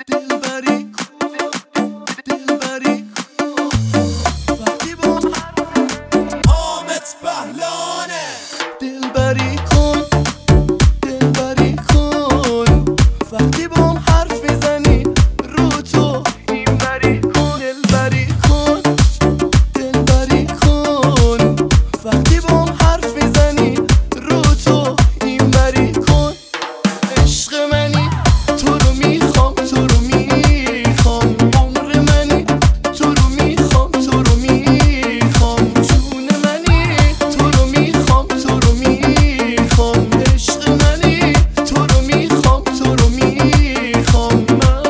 دلبری دلبری وقتی با حامد بهلانه دلبری کن دلبری کن وقتی با هم حرف میزنی رو تو اینوری کن دلبری کن دلبری کن وقتی با هم حرف میزنی رو تو اینوری کن عشق منی تو رو میخوام تو رو میخوام عمر منی تو رو میخوام تو رو میخوام جون منی تو رو میخوام تو رو میخوام عشق منی تو رو میخوام تو رو میخوام من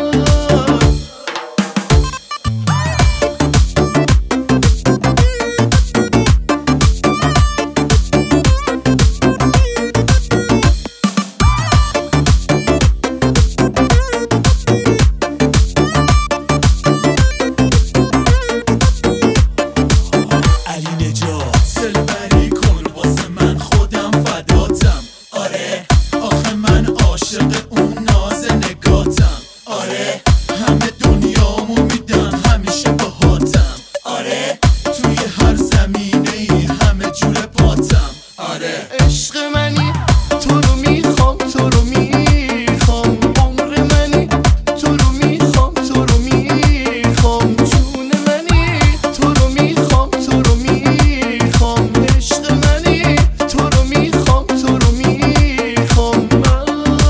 علی نجات دلبری کن واسه من خودم فداتم آره آخه من عاشق اون ناز نگاتم آره همه دنیامو میدم همیشه باهاتم آره توی هر زمینه ای همه جور پاتم آره عشق منی تو رو میخوام تو رو میخوام عمر منی تو رو میخوام تو رو میخوام جون منی تو رو میخوام تو رو میخوام عشق منی تو رو میخوام تو رو میخوام من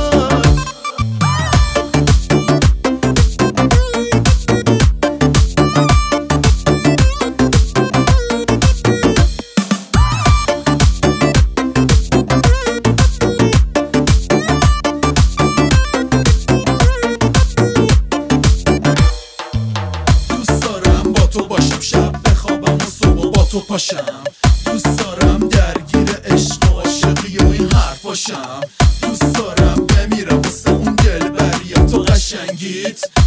دوست دارم با تو باشم شب بخوابم و صبح با تو پاشم دوست دارم درگیر عشق و عاشقی و این حرف باشم دوست دارم بمیرم واسه اون دلبری تو قشنگیت